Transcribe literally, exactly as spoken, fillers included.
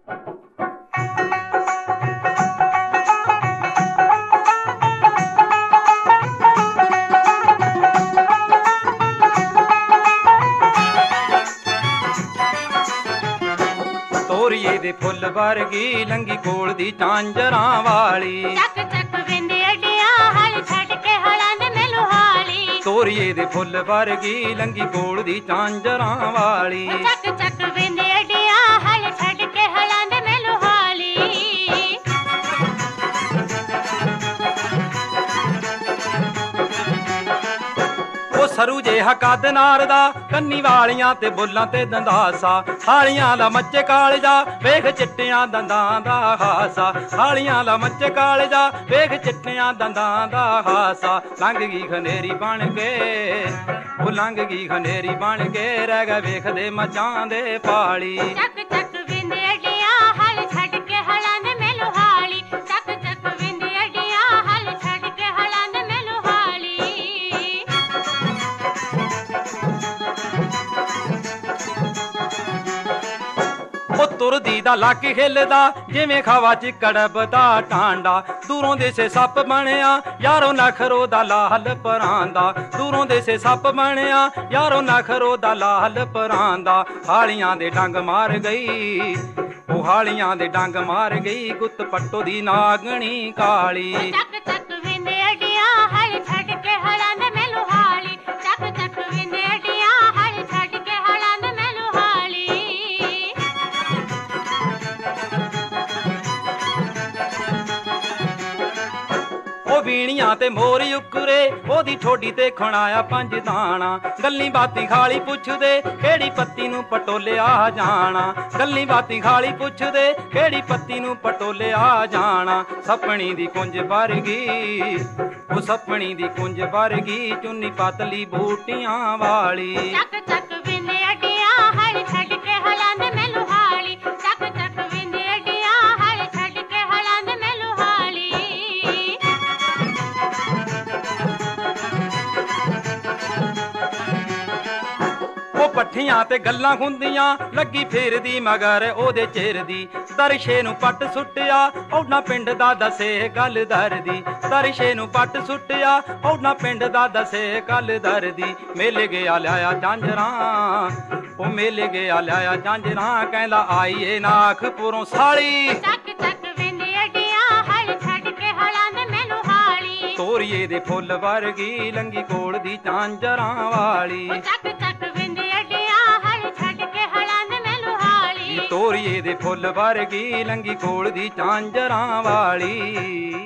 ਤੋਰੀਏ ਦੇ ਫੁੱਲ ਵਰਗੀ ਲੰਗੀ ਕੋਲ ਦੀ ਝਾਂਜਰਾਂ ਵਾਲੀ। ਚੱਕ ਚੱਕ ਵਿੰਦੇ ਅੱਡਿਆਂ ਹਲ ਛੱਡ ਕੇ ਹਲਾਂ ਦੇ ਮੈਨੂੰ ਹਾਲੀ। ਤੋਰੀਏ ਦੇ ਫੁੱਲ ਵਰਗੀ ਲੰਗੀ ਕੋਲ ਦੀ ਝਾਂਜਰਾਂ ਵਾਲੀ। ਚੱਕ ਚੱਕ ਵਿੰਦੇ ਅੱਡਿਆਂ ਹਲ ਛੱਡ ਕੇ ਹਲਾਂ ਦੇ ਮੈਨੂੰ ਹਾਲੀ। ਉਹ ਸਰੂ ਜਿਹਾ ਕੱਦ ਨਾਰ ਦਾ ਕੰਨੀ ਵਾਲੀਆਂ ਤੇ ਬੁੱਲਾਂ ਤੇ ਦੰਦਾਸਾ। ਹਾਲੀਆਂ ਦਾ ਮੱਚੇ ਕਾਲਜਾ ਵੇਖ ਚਿੱਟਿਆਂ ਦੰਦਾਂ ਦਾ ਹਾਸਾ। ਹਾਲੀਆਂ ਦਾ ਮੱਚੇ ਕਾਲਜਾ ਵੇਖ ਚਿੱਟਿਆਂ ਦੰਦਾਂ ਦਾ ਹਾਸਾ। ਲੰਘ ਗਈ ਖਨੇਰੀ ਬਣ ਕੇ ਉਹ ਲੰਘ ਗਈ ਖਨੇਰੀ ਬਣ ਕੇ ਰਹਿ ਗਿਆ ਵੇਖਦੇ ਮੱਝਾਂ ਦੇ ਪਾਲੀ। ਚੱਕ ਚੱਕ ਵਿੰਦੇ ਅੱਡਿਆਂ ਹਲ ਛੱਡ ਕੇ ਹਲਾਂ ਦੇ ਮੈਨੂੰ ਹਾਲੀ। ਚੱਕ ਚੱਕ ਵਿੰਦੇ ਅੱਡਿਆਂ ਹਲ ਛੱਡ ਕੇ ਹਲਾਂ ਦੇ ਮੈਨੂੰ ਹਾਲੀ। ਉਹ ਤੁਰਦੀ ਦਾ ਲੱਕ ਹਿੱਲਦਾ ਜਿਵੇਂ ਖਾਵਾ ਚਿੱਕੜਬ ਦਾ ਟਾਂਡਾ। ਦੂਰੋਂ ਦੇਸੇ ਸੱਪ ਬਣਿਆ ਯਾਰੋ ਨਖਰੋ ਦਾ ਲਾਲ ਪਰਾਂਦਾ। ਦੂਰੋਂ ਦੇਸੇ ਸੱਪ ਬਣਿਆ ਯਾਰੋ ਨਖਰੋ ਦਾ ਲਾਲ ਪਰਾਂਦਾ। ਹਾਲੀਆਂ ਦੇ ਡੰਗ ਮਾਰ ਗਈ ਉਹ ਹਾਲੀਆਂ ਦੇ ਡੰਗ ਮਾਰ ਗਈ ਗੁੱਤ ਪੱਟੋ ਦੀ ਨਾਗਣੀ ਕਾਲੀ। ਚੱਕ ਚੱਕ ਵਿੰਦੇ ਅੱਡਿਆਂ ਹਲ ਛੱਡ ਕੇ ਹਲਾਂ ਦੇ ਮੈਨੂੰ ਹਾਲੀ। ਚੱਕ ਚੱਕ ਵਿੰਦੇ ਅੱਡਿਆਂ ਹਲ ਛੱਡ ਕੇ ਹਲਾਂ ਦੇ ਮੈਨੂੰ ਹਾਲੀ। ਉਹ ਵੀਣੀਆਂ ਤੇ ਮੋਰ ਉਕਰੇ ਉਹਦੀ ਠੋਡੀ ਤੇ ਖੁਣਾਇਆ ਪੰਜ ਦਾਣਾ। ਗੱਲੀ ਬਾਤੀ ਖਾਲੀ ਪੁੱਛਦੇ ਕਿਹੜੀ ਪੱਤੀ ਨੂੰ ਪਟੋਲਿਆ ਜਾਣਾ। ਗੱਲੀ ਬਾਤੀ ਖਾਲੀ ਪੁੱਛਦੇ ਕਿਹੜੀ ਪੱਤੀ ਨੂੰ ਪਟੋਲਿਆ ਜਾਣਾ। ਸੱਪਣੀ ਦੀ ਕੁੰਜ ਵਰਗੀ ਉਹ ਸੱਪਣੀ ਦੀ ਕੁੰਜ ਵਰਗੀ ਚੁੰਨੀ ਪਤਲੀ ਬੂਟੀਆਂ ਵਾਲੀ। ਚੱਕ ਚੱਕ ਵਿੰਦੇ ਅੱਡਿਆਂ ਹਲ ਛੱਡ ਕੇ ਹਲਾਂ ਦੇ ਮੈਨੂੰ ਹਾਲੀ। ਚੱਕ ਚੱਕ ਵਿੰਦੇ ਅੱਡਿਆਂ ਹਲ ਛੱਡ ਕੇ ਹਲਾਂ ਦੇ ਮੈਨੂੰ ਹਾਲੀ। ਉਹ ਪੱਠੀਆਂ ਤੇ ਗੱਲਾਂ ਹੁੰਦੀਆਂ ਲੱਗੀ ਫੇਰਦੀ ਮਗਰ ਉਹਦੇ ਚਿਰ ਦੀ। ਦਰਸ਼ੇ ਨੂੰ ਪੱਟ ਸੁੱਟਿਆ ਉਹਨਾਂ ਪਿੰਡ ਦਾ ਦੱਸੇ ਗੱਲ ਦਰਦੀ। ਦਰਸ਼ੇ ਨੂੰ ਪੱਟ ਸੁੱਟਿਆ ਉਹਨਾਂ ਪਿੰਡ ਦਾ ਦੱਸੇ ਗੱਲ ਦਰਦੀ। ਮੇਲੇ ਗਿਆ ਲਿਆਇਆ ਝਾਂਜਰਾਂ ਉਹ ਮੇਲੇ ਗਿਆ ਲਿਆਇਆ ਝਾਂਜਰਾਂ ਕਹਿੰਦਾ ਆਈਏ ਨਾਖਪੁਰੋਂ ਸਾਲੀ। ਚੱਕ ਚੱਕ ਵਿੰਦੇ ਅੱਡਿਆਂ ਹਲ ਛੱਡ ਕੇ ਹਲਾਂ ਦੇ ਮੈਨੂੰ ਹਾਲੀ। ਤੋਰੀਏ ਦੇ ਫੁੱਲ ਵਰਗੀ ਲੰਗੀ ਕੋਲ ਦੀ ਝਾਂਜਰਾਂ ਵਾਲੀ। ਚੱਕ ਚੱਕ ਵਿੰਦੇ ਅੱਡਿਆਂ ਹਲ ਛੱਡ ਕੇ ਹਲਾਂ ਦੇ ਮੈਨੂੰ ਹਾਲੀ। ਤੋਰੀਏ ਦੇ ਫੁੱਲ ਵਰਗੀ ਲੰਗੀ ਕੋਲ ਦੀ ਝਾਂਜਰਾਂ ਵਾਲੀ।